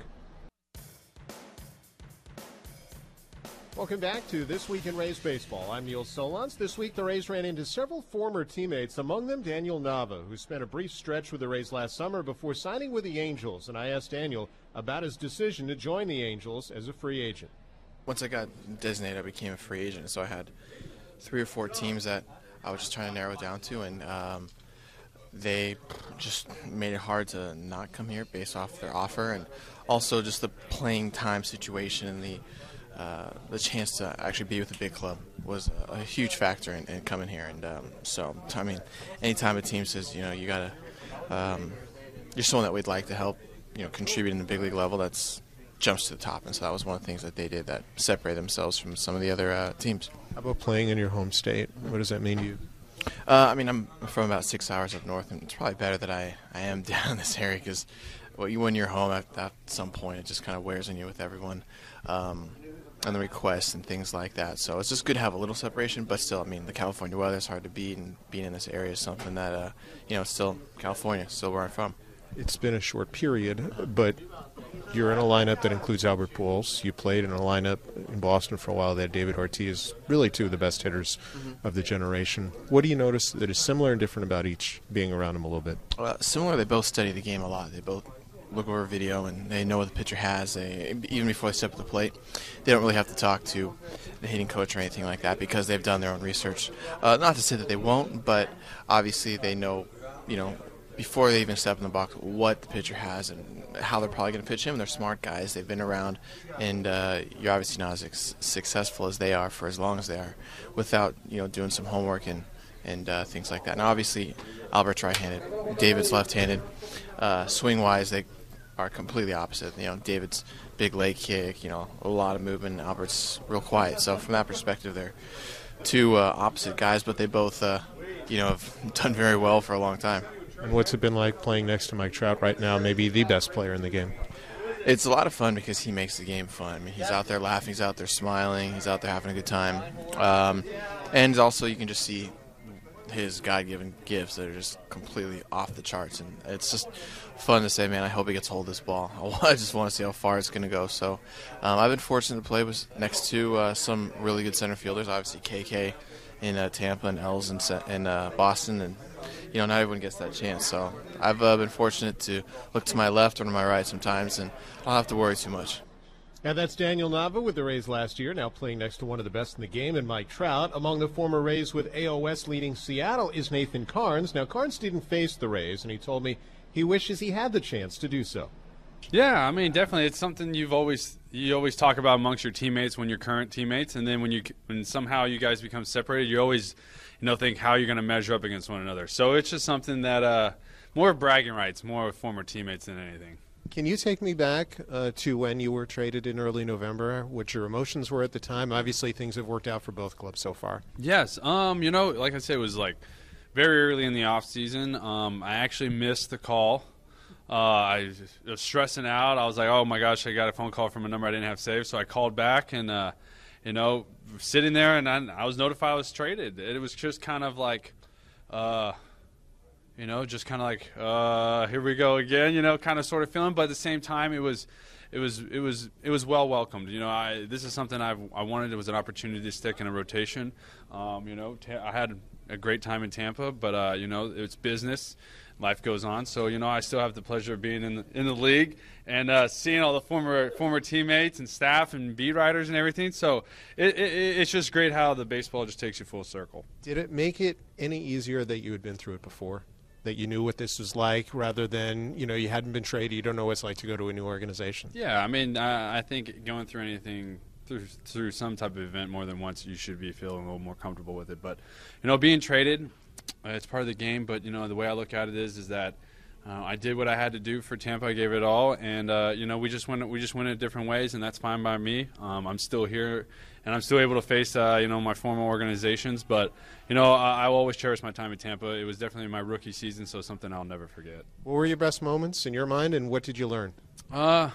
Welcome back to This Week in Rays Baseball. I'm Neil Solondz. This week, the Rays ran into several former teammates, among them Daniel Nava, who spent a brief stretch with the Rays last summer before signing with the Angels. And I asked Daniel about his decision to join the Angels as a free agent. Once I got designated, I became a free agent, so I had three or four teams that I was just trying to narrow it down to, and um, they just made it hard to not come here based off their offer, and also just the playing time situation and the uh, the chance to actually be with a big club was a huge factor in, in coming here. And um, so, I mean, anytime a team says, you know, you gotta, um, you're someone that we'd like to help, you know, contribute in the big league level, that's jumps to the top, and so that was one of the things that they did that separated themselves from some of the other uh, teams. How about playing in your home state? What does that mean to you? Uh, I mean, I'm from about six hours up north, and it's probably better that I, I am down in this area because well, you, when you're home at, at some point, it just kind of wears on you with everyone um, and the requests and things like that. So it's just good to have a little separation, but still, I mean, the California weather is hard to beat, and being in this area is something that, uh, you know, it's still California, still where I'm from. It's been a short period, but you're in a lineup that includes Albert Pujols. You played in a lineup in Boston for a while that had David Ortiz, really two of the best hitters mm-hmm. of the generation. What do you notice that is similar and different about each, being around them a little bit? Well, similar, they both study the game a lot. They both look over video, and they know what the pitcher has. They, even before they step to the plate, they don't really have to talk to the hitting coach or anything like that because they've done their own research. Uh, not to say that they won't, but obviously they know, you know, before they even step in the box, what the pitcher has and how they're probably going to pitch him. They're smart guys. They've been around, and uh, you're obviously not as ex- successful as they are for as long as they are without, you know, doing some homework and, and uh, things like that. And obviously, Albert's right-handed. David's left-handed. Uh, swing-wise, they are completely opposite. You know, David's big leg kick, you know, a lot of movement. Albert's real quiet. So from that perspective, they're two uh, opposite guys, but they both, uh, you know, have done very well for a long time. And what's it been like playing next to Mike Trout right now, maybe the best player in the game? It's a lot of fun because he makes the game fun. I mean, he's out there laughing, he's out there smiling, he's out there having a good time. Um, and also you can just see his God-given gifts that are just completely off the charts. And it's just fun to say, man, I hope he gets hold of this ball. I just want to see how far it's going to go. So um, I've been fortunate to play with next to uh, some really good center fielders, obviously K K in uh, Tampa and Els in, in uh, Boston, and you know, not everyone gets that chance. So I've uh, been fortunate to look to my left or to my right sometimes, and I don't have to worry too much. And that's Daniel Nava with the Rays last year, now playing next to one of the best in the game, and Mike Trout. Among the former Rays with A O S leading Seattle is Nathan Carnes. Now, Carnes didn't face the Rays, and he told me he wishes he had the chance to do so. Yeah, I mean, definitely, it's something you've always you always talk about amongst your teammates when you're current teammates, and then when you when somehow you guys become separated, you always you know think how you're going to measure up against one another. So it's just something that uh, more of bragging rights, more of former teammates than anything. Can you take me back uh, to when you were traded in early November, what your emotions were at the time? Obviously, things have worked out for both clubs so far. Yes, um, you know, like I said, it was like very early in the off season. Um, I actually missed the call. Uh, I was stressing out. I was like, oh, my gosh, I got a phone call from a number I didn't have saved. So I called back and, uh, you know, sitting there, and I, I was notified I was traded. It was just kind of like, uh, you know, just kind of like, uh, here we go again, you know, kind of sort of feeling. But at the same time, it was it was, it was, it was well welcomed. You know, I, this is something I've, I wanted. It was an opportunity to stick in a rotation. Um, you know, ta- I had a great time in Tampa, but, uh, you know, it's business. Life goes on, so you know I still have the pleasure of being in the, in the league and uh, seeing all the former former teammates and staff and beat writers and everything. So it, it, it's just great how the baseball just takes you full circle. Did it make it any easier that you had been through it before, that you knew what this was like, rather than you know you hadn't been traded, you don't know what it's like to go to a new organization? Yeah, I mean I, I think going through anything. Through, through some type of event more than once, you should be feeling a little more comfortable with it. But you know, being traded. Uh, it's part of the game, but you know the way I look at it is, is that uh, I did what I had to do for Tampa. I gave it all, and uh, you know we just went we just went in different ways, and that's fine by me. Um, I'm still here, and I'm still able to face uh, you know my former organizations. But you know I, I will always cherish my time at Tampa. It was definitely my rookie season, so something I'll never forget. What were your best moments in your mind, and what did you learn? Uh,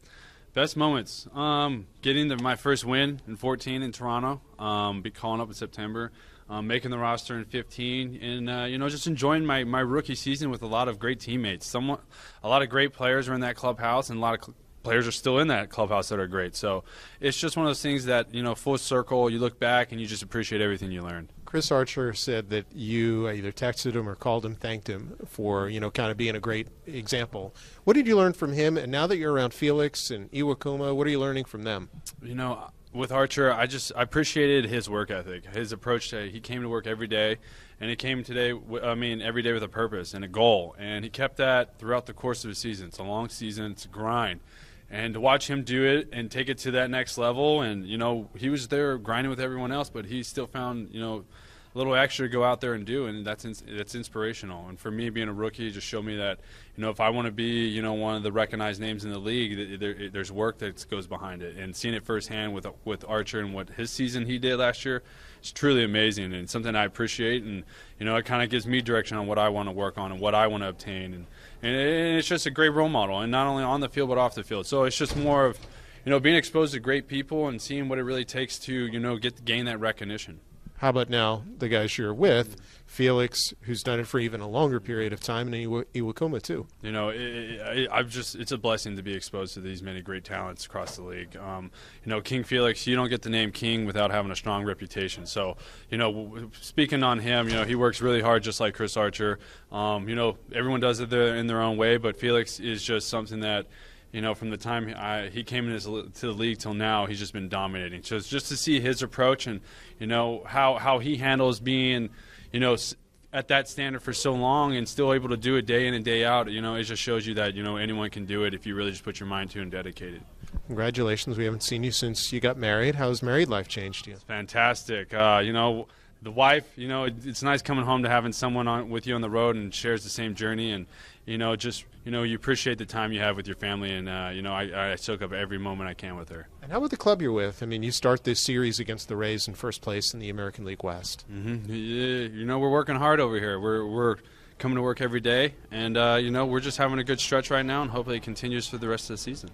best moments, um, getting the, my first win in fourteen in Toronto, um, be calling up in September. Um, making the roster in fifteen, and uh, you know, just enjoying my, my rookie season with a lot of great teammates. Somewhat, a lot of great players are in that clubhouse, and a lot of cl- players are still in that clubhouse that are great. So it's just one of those things that you know, full circle. You look back and you just appreciate everything you learned. Chris Archer said that you either texted him or called him, thanked him for you know kind of being a great example. What did you learn from him? And now that you're around Felix and Iwakuma, what are you learning from them? You know. With Archer, I just I appreciated his work ethic, his approach to he came to work every day, and he came today. I mean, every day with a purpose and a goal, and he kept that throughout the course of the season. It's a long season, it's a grind, and to watch him do it and take it to that next level, and you know he was there grinding with everyone else, but he still found you know a little extra to go out there and do, and that's ins- that's inspirational. And for me, being a rookie, just showed me that you know if I want to be you know one of the recognized names in the league, there, there's work that goes behind it. And seeing it firsthand with with Archer and what his season he did last year, it's truly amazing and something I appreciate. And you know it kind of gives me direction on what I want to work on and what I want to obtain. And and it's just a great role model, and not only on the field but off the field. So it's just more of you know being exposed to great people and seeing what it really takes to you know get gain that recognition. How about now the guys you're with, Felix, who's done it for even a longer period of time, and Iwa- Iwakuma too? You know, it, it, I've just it's a blessing to be exposed to these many great talents across the league. Um, you know, King Felix, you don't get the name King without having a strong reputation. So, you know, speaking on him, you know, he works really hard just like Chris Archer. Um, you know, everyone does it in their own way, but Felix is just something that – you know, from the time I, he came into the league till now, he's just been dominating. So it's just to see his approach and, you know, how, how he handles being, you know, at that standard for so long and still able to do it day in and day out, you know, it just shows you that, you know, anyone can do it if you really just put your mind to it and dedicate it. Congratulations. We haven't seen you since you got married. How's married life changed you? It's fantastic. Uh, you know, the wife, you know, it, it's nice coming home to having someone on with you on the road and shares the same journey. And, you know, just, you know, you appreciate the time you have with your family. And, uh, you know, I, I soak up every moment I can with her. And how about the club you're with? I mean, you start this series against the Rays in first place in the American League West. Mm-hmm. Yeah, you know, we're working hard over here. We're we're coming to work every day. And, uh, you know, we're just having a good stretch right now, and hopefully it continues for the rest of the season.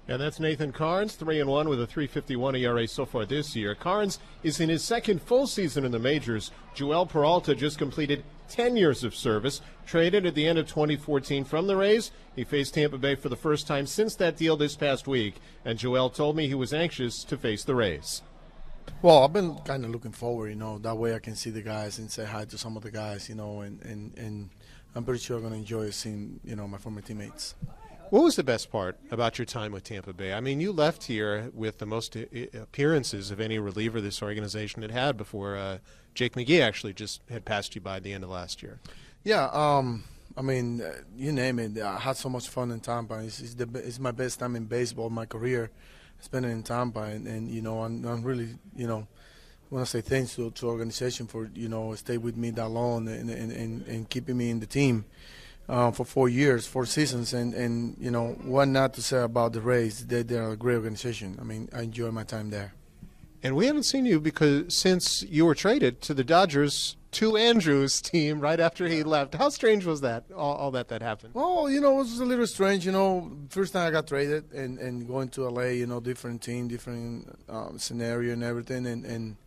And that's Nathan Carnes, three and one with a three fifty-one E R A so far this year. Carnes is in his second full season in the majors. Joel Peralta just completed ten years of service. Traded at the end of twenty fourteen from the Rays, he faced Tampa Bay for the first time since that deal this past week. And Joel told me he was anxious to face the Rays. Well, I've been kind of looking forward, you know. That way I can see the guys and say hi to some of the guys, you know, and, and, and I'm pretty sure I'm going to enjoy seeing, you know, my former teammates. What was the best part about your time with Tampa Bay? I mean, you left here with the most appearances of any reliever this organization had had before uh, Jake McGee actually just had passed you by at the end of last year. Yeah, um, I mean, uh, you name it. I had so much fun in Tampa. It's, it's, the, it's my best time in baseball, my career, spending in Tampa. And, and you know, I'm, I'm really, you know, want to say thanks to the organization for, you know, stay with me that long and, and, and, and keeping me in the team. Uh, for four years, four seasons, and, and you know, what not to say about the Rays? They, they're a great organization. I mean, I enjoy my time there. And we haven't seen you because since you were traded to the Dodgers, to Andrew's team right after he left. How strange was that, all, all that that happened? Well, you know, it was a little strange. You know, first time I got traded and, and going to L A, you know, different team, different um, scenario and everything, and, and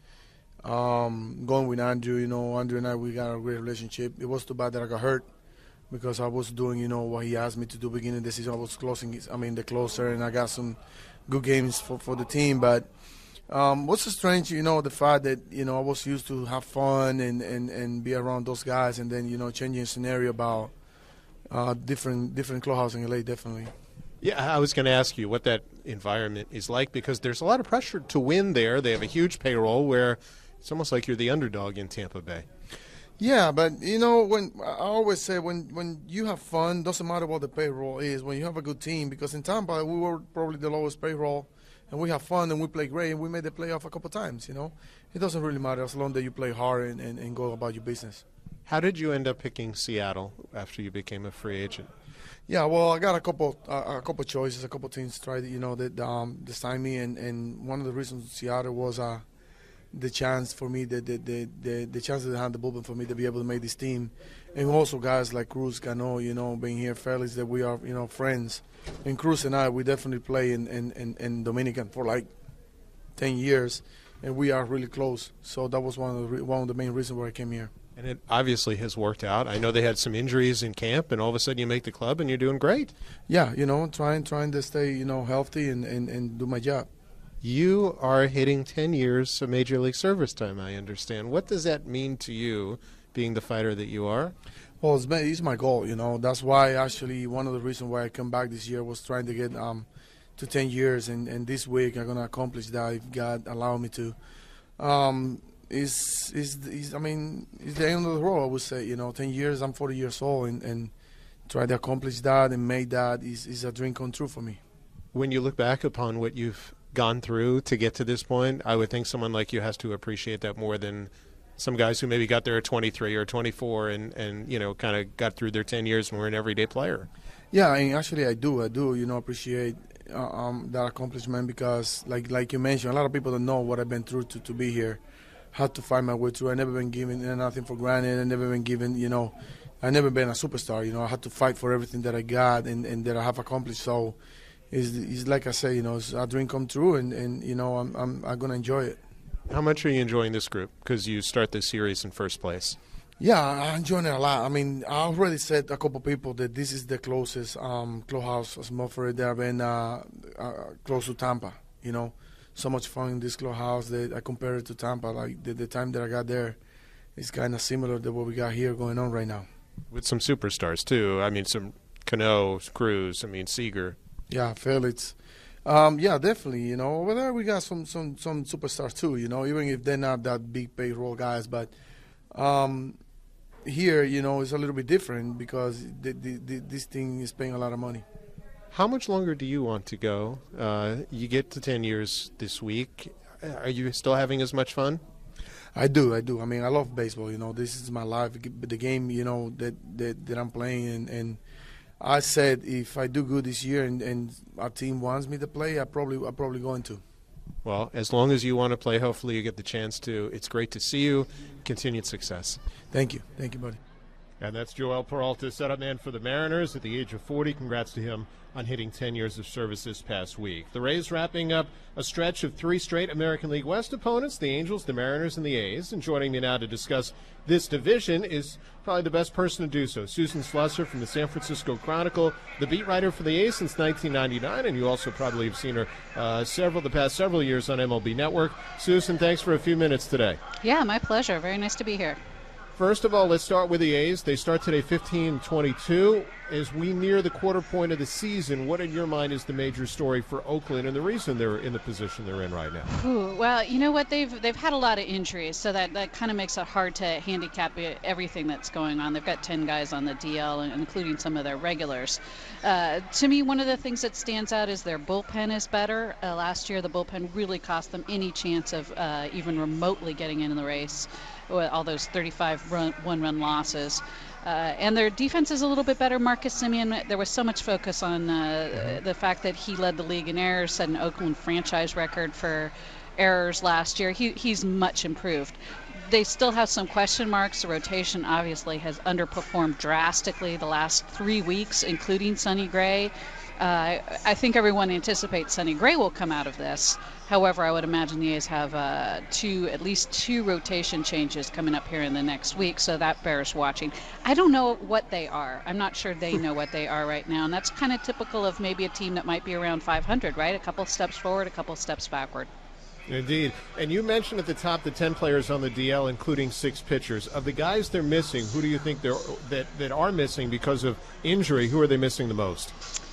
um, going with Andrew, you know, Andrew and I, we got a great relationship. It was too bad that I got hurt, because I was doing, you know, what he asked me to do beginning of the season. I was closing, I mean, the closer, and I got some good games for, for the team. But um, what's so strange, you know, the fact that, you know, I was used to have fun and, and, and be around those guys, and then, you know, changing scenario about uh, different different clubhouse in L A, definitely. Yeah, I was going to ask you what that environment is like, because there's a lot of pressure to win there. They have a huge payroll where it's almost like you're the underdog in Tampa Bay. Yeah, but, you know, when I always say when, when you have fun, doesn't matter what the payroll is, when you have a good team, because in Tampa we were probably the lowest payroll, and we have fun and we play great, and we made the playoff a couple times, you know. It doesn't really matter as long as you play hard and, and, and go about your business. How did you end up picking Seattle after you became a free agent? Yeah, well, I got a couple uh, a couple choices, a couple teams tried, you know, that um, they signed me, and, and one of the reasons Seattle was uh, – the chance for me, the the, the the the chance that they had the bullpen for me to be able to make this team, and also guys like Cruz, Cano, you know, being here, Felix, that we are, you know, friends. And Cruz and I, we definitely play in, in, in, in Dominican for like ten years, and we are really close. So that was one of the one of the main reasons why I came here. And it obviously has worked out. I know they had some injuries in camp, and all of a sudden you make the club, and you're doing great. Yeah, you know, trying trying to stay, you know, healthy and, and, and do my job. You are hitting ten years of Major League service time, I understand. What does that mean to you, being the fighter that you are? Well, it's, it's my goal, you know. That's why, actually, one of the reasons why I come back this year was trying to get um, to ten years. And, and this week I'm going to accomplish that if God allow me to. Um, it's, it's, it's, I mean, it's the end of the road, I would say. You know, ten years, I'm forty years old, and, and try to accomplish that and make that is, is a dream come true for me. When you look back upon what you've gone through to get to this point, I would think someone like you has to appreciate that more than some guys who maybe got there at twenty-three or twenty-four and, and you know, kind of got through their ten years and were an everyday player. Yeah, and actually I do. I do, you know, appreciate uh, um, that accomplishment, because, like like you mentioned, a lot of people don't know what I've been through to, to be here. Had to find my way through. I never been given nothing for granted. I never been given, you know, I never been a superstar. You know, I had to fight for everything that I got and, and that I have accomplished. So It's, it's like I say, you know, it's a dream come true, and, and you know, I'm I'm, I'm going to enjoy it. How much are you enjoying this group? Because you start this series in first place. Yeah, I'm enjoying it a lot. I mean, I already said a couple people that this is the closest um, clubhouse, as Mumford, that I've been uh, uh, close to Tampa. You know, so much fun in this clubhouse that I compare it to Tampa. Like the, the time that I got there, it's kind of similar to what we got here going on right now. With some superstars too. I mean, some Cano, Cruz. I mean, Seager. Yeah, Felix. Um, yeah, definitely. You know, over there we got some, some, some superstars too. You know, even if they're not that big payroll guys, but um, here, you know, it's a little bit different because the, the, the, this thing is paying a lot of money. How much longer do you want to go? Uh, you get to ten years this week. Are you still having as much fun? I do, I do. I mean, I love baseball. You know, this is my life. The game, you know, that that, that I'm playing, and. and I said if I do good this year and, and our team wants me to play, I probably I'm probably going to. Well, as long as you want to play, hopefully you get the chance to. It's great to see you. Continued success. Thank you. Thank you, buddy. And that's Joel Peralta, setup man for the Mariners at the age of forty. Congrats to him on hitting ten years of service this past week. The Rays wrapping up a stretch of three straight American League West opponents, the Angels, the Mariners, and the A's. And joining me now to discuss this division is probably the best person to do so, Susan Slusser from the San Francisco Chronicle, the beat writer for the A's since nineteen ninety-nine, and you also probably have seen her uh, several the past several years on M L B Network. Susan, thanks for a few minutes today. Yeah, my pleasure. Very nice to be here. First of all, let's start with the A's. They start today fifteen twenty-two. As we near the quarter point of the season, what in your mind is the major story for Oakland and the reason they're in the position they're in right now? Ooh, well, you know what? They've they've had a lot of injuries, so that, that kind of makes it hard to handicap everything that's going on. They've got ten guys on the D L, including some of their regulars. Uh, to me, one of the things that stands out is their bullpen is better. Uh, last year, the bullpen really cost them any chance of uh, even remotely getting in the race. All those thirty-five run, one-run losses. Uh, and their defense is a little bit better. Marcus Semien, there was so much focus on uh, the fact that he led the league in errors, set an Oakland franchise record for errors last year. He, he's much improved. They still have some question marks. The rotation obviously has underperformed drastically the last three weeks, including Sonny Gray. Uh, I think everyone anticipates Sonny Gray will come out of this. However, I would imagine the A's have uh, two, at least two rotation changes coming up here in the next week, so that bears watching. I don't know what they are. I'm not sure they know what they are right now, and that's kind of typical of maybe a team that might be around five hundred, right? A couple steps forward, a couple steps backward. Indeed. And you mentioned at the top the ten players on the D L, including six pitchers. Of the guys they're missing, who do you think they're, that, that are missing because of injury, who are they missing the most?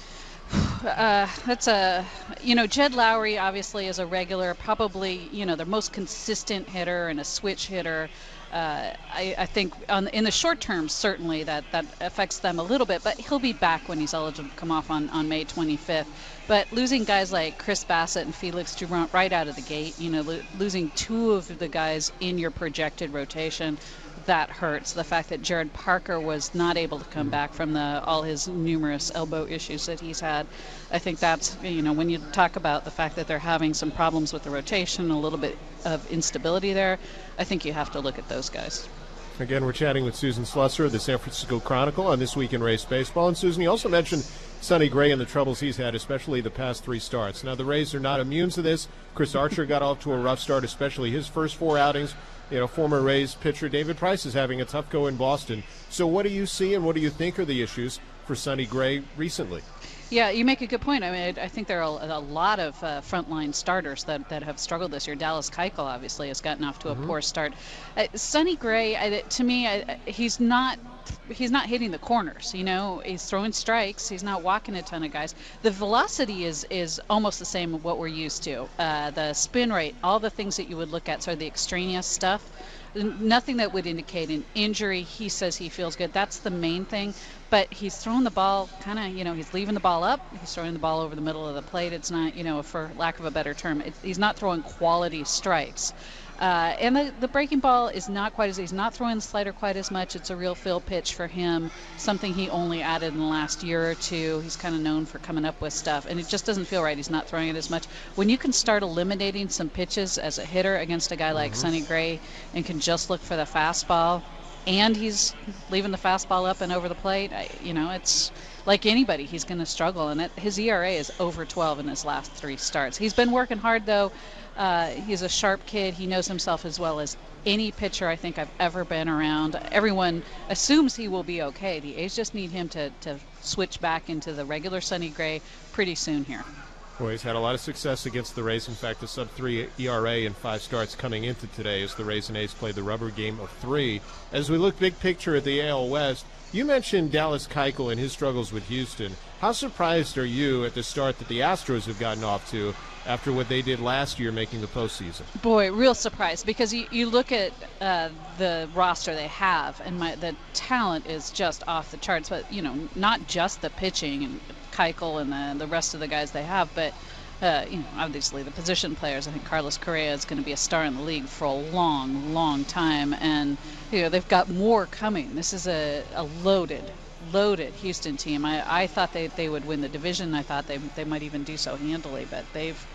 Uh, that's a, you know, Jed Lowry obviously is a regular, probably, you know, their most consistent hitter and a switch hitter. Uh, I, I think on, in the short term, certainly that, that affects them a little bit, but he'll be back when he's eligible to come off on, on May twenty-fifth. But losing guys like Chris Bassett and Felix Dumont right out of the gate, you know, lo- losing two of the guys in your projected rotation, that hurts. The fact that Jared Parker was not able to come back from the all his numerous elbow issues that he's had, I think that's, you know, when you talk about the fact that they're having some problems with the rotation, a little bit of instability there, I think you have to look at those guys. Again, we're chatting with Susan Slusser of the San Francisco Chronicle on This Week in Rays Baseball. And Susan, you also mentioned Sonny Gray and the troubles he's had, especially the past three starts. Now, the Rays are not immune to this. Chris Archer got off to a rough start, especially his first four outings. You know, former Rays pitcher David Price is having a tough go in Boston. So what do you see and what do you think are the issues for Sonny Gray recently? Yeah, you make a good point. I mean, I think there are a lot of uh, frontline starters that, that have struggled this year. Dallas Keuchel obviously has gotten off to a mm-hmm. poor start. Uh, Sonny Gray, I, to me, I, he's not he's not hitting the corners. You know, he's throwing strikes. He's not walking a ton of guys. The velocity is is almost the same of what we're used to. Uh, the spin rate, all the things that you would look at, sort of the extraneous stuff. Nothing that would indicate an injury. He says he feels good. That's the main thing. But he's throwing the ball kind of, you know, he's leaving the ball up. He's throwing the ball over the middle of the plate. It's not, you know, for lack of a better term, it, he's not throwing quality strikes. Uh, and the, the breaking ball is not quite as, he's not throwing the slider quite as much. It's a real feel pitch for him, something he only added in the last year or two. He's kind of known for coming up with stuff, and it just doesn't feel right. He's not throwing it as much. When you can start eliminating some pitches as a hitter against a guy like mm-hmm. Sonny Gray and can just look for the fastball, and he's leaving the fastball up and over the plate, I, you know, it's like anybody, he's going to struggle. And it, his E R A is over twelve in his last three starts. He's been working hard, though. Uh, he's a sharp kid. He knows himself as well as any pitcher I think I've ever been around. Everyone assumes he will be okay. The A's just need him to, to switch back into the regular Sonny Gray pretty soon here. Well, he's had a lot of success against the Rays. In fact, a sub three E R A in five starts coming into today as the Rays and A's played the rubber game of three. As we look big picture at the A L West, you mentioned Dallas Keuchel and his struggles with Houston. How surprised are you at the start that the Astros have gotten off to after what they did last year making the postseason? Boy, real surprised, because you, you look at uh, the roster they have, and my, the talent is just off the charts. But, you know, not just the pitching and Keuchel and the, the rest of the guys they have, but, uh, you know, obviously the position players. I think Carlos Correa is going to be a star in the league for a long, long time. And, you know, they've got more coming. This is a, a loaded loaded Houston team. I, I thought they, they would win the division. I thought they they might even do so handily, but they've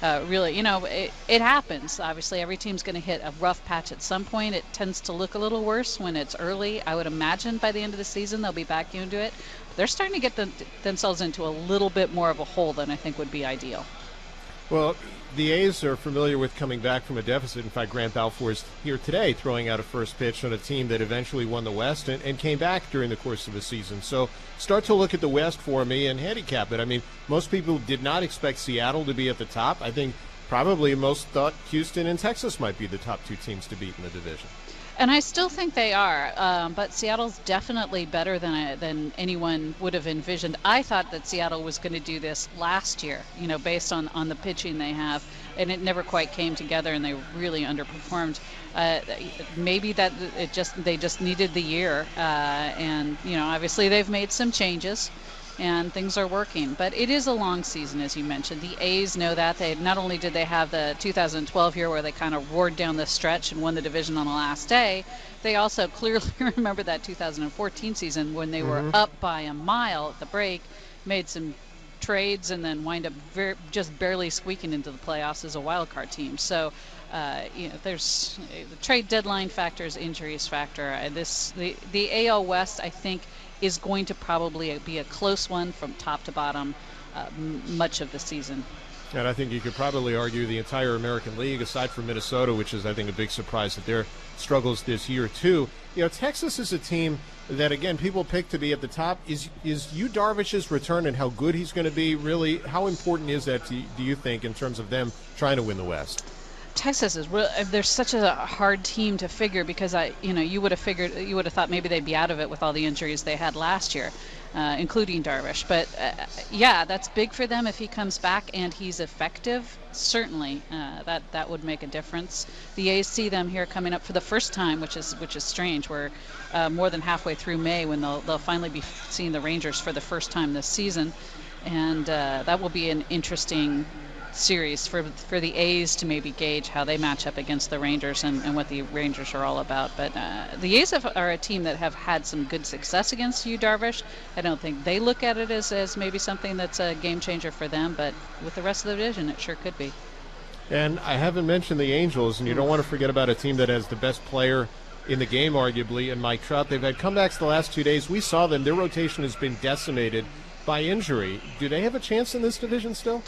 uh, really, you know, it, it happens. Obviously, every team's going to hit a rough patch at some point. It tends to look a little worse when it's early. I would imagine by the end of the season they'll be back into it. They're starting to get the, themselves into a little bit more of a hole than I think would be ideal. Well, the A's are familiar with coming back from a deficit. In fact, Grant Balfour is here today throwing out a first pitch on a team that eventually won the West and, and came back during the course of the season. So start to look at the West for me and handicap it. I mean, most people did not expect Seattle to be at the top. I think probably most thought Houston and Texas might be the top two teams to beat in the division. And I still think they are, um, but Seattle's definitely better than I, than anyone would have envisioned. I thought that Seattle was going to do this last year, you know, based on, on the pitching they have, and it never quite came together, and they really underperformed. Uh, maybe that it just they just needed the year, uh, and you know, obviously they've made some changes, and things are working. But it is a long season, as you mentioned. The A's know that. They not only did they have the two thousand twelve year where they kind of roared down the stretch and won the division on the last day, they also clearly remember that two thousand fourteen season when they mm-hmm. were up by a mile at the break, made some trades, and then wind up very, just barely squeaking into the playoffs as a wild card team. So, uh, you know, there's the trade deadline factors, injuries factor. Uh, this the the A L West, I think, is going to probably be a close one from top to bottom uh, m- much of the season. And I think you could probably argue the entire American League, aside from Minnesota, which is, I think, a big surprise at their struggles this year, too. You know, Texas is a team that, again, people pick to be at the top. Is is Yu Darvish's return and how good he's going to be really, how important is that, to, do you think, in terms of them trying to win the West? Texas is real. They're such a hard team to figure because I, you know, you would have figured, you would have thought maybe they'd be out of it with all the injuries they had last year, uh, including Darvish. But uh, yeah, that's big for them if he comes back and he's effective. Certainly, uh, that that would make a difference. The A's see them here coming up for the first time, which is which is strange. We're uh, more than halfway through May when they'll they'll finally be seeing the Rangers for the first time this season, and uh, that will be an interesting series for for the A's to maybe gauge how they match up against the Rangers and, and what the Rangers are all about. But uh, the A's have, are a team that have had some good success against Yu Darvish. I don't think they look at it as, as maybe something that's a game changer for them, but with the rest of the division, it sure could be. And I haven't mentioned the Angels, and you don't want to forget about a team that has the best player in the game, arguably, in Mike Trout. They've had comebacks the last two days. We saw them. Their rotation has been decimated by injury. Do they have a chance in this division still?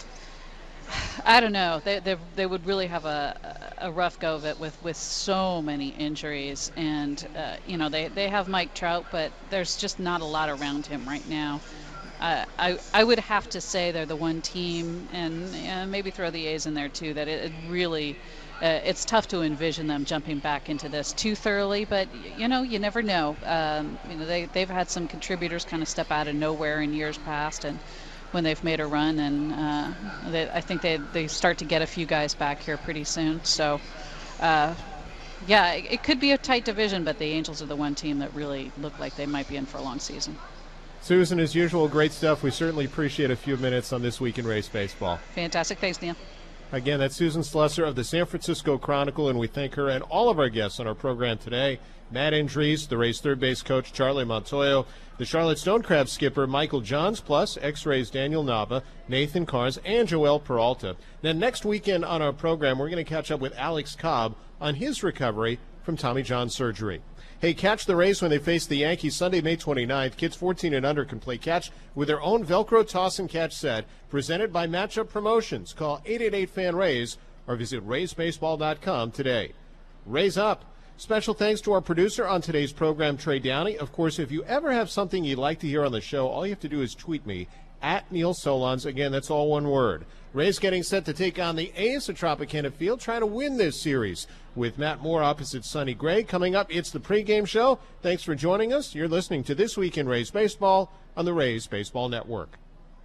I don't know. They they they would really have a a rough go of it with, with so many injuries, and uh, you know they, they have Mike Trout, but there's just not a lot around him right now. Uh, I I would have to say they're the one team, and uh, maybe throw the A's in there too. That it, it really uh, it's tough to envision them jumping back into this too thoroughly, but you know you never know. Um, you know they they've had some contributors kind of step out of nowhere in years past, and when they've made a run, and uh, they, I think they they start to get a few guys back here pretty soon. So, uh, yeah, it, it could be a tight division, but the Angels are the one team that really look like they might be in for a long season. Susan, as usual, great stuff. We certainly appreciate a few minutes on This Week in Rays Baseball. Fantastic. Thanks, Neil. Again, that's Susan Slusser of the San Francisco Chronicle, and we thank her and all of our guests on our program today. Matt Andriese, the Rays third base coach Charlie Montoyo, the Charlotte Stonecraft skipper Michael Johns, plus X-Rays Daniel Nava, Nathan Karns, and Joel Peralta. Then next weekend on our program, we're going to catch up with Alex Cobb on his recovery from Tommy John surgery. Hey, catch the Rays when they face the Yankees Sunday, May twenty-ninth. Kids fourteen and under can play catch with their own Velcro toss and catch set presented by Matchup Promotions. Call eight eight eight fan rays or visit rays baseball dot com today. Rays up. Special thanks to our producer on today's program, Trey Downey. Of course, if you ever have something you'd like to hear on the show, all you have to do is tweet me at Neil Solondz. Again, that's all one word. Rays getting set to take on the A's at Tropicana Field, trying to win this series. With Matt Moore opposite Sonny Gray. Coming up, it's the pregame show. Thanks for joining us. You're listening to This Week in Rays Baseball on the Rays Baseball Network.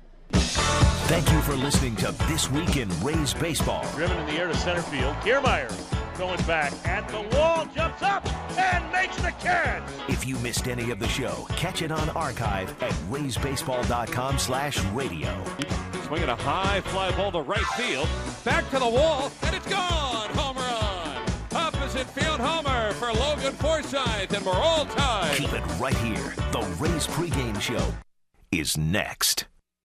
Thank you for listening to This Week in Rays Baseball. Driven in the air to center field. Kiermaier going back at the wall, jumps up and makes the catch. If you missed any of the show, catch it on archive at rays baseball dot com slash radio. Swinging a high fly ball to right field. Back to the wall, and it's gone. Home run. Opposite field homer for Logan Forsythe, and we're all tied. Keep it right here. The Rays pregame show is next.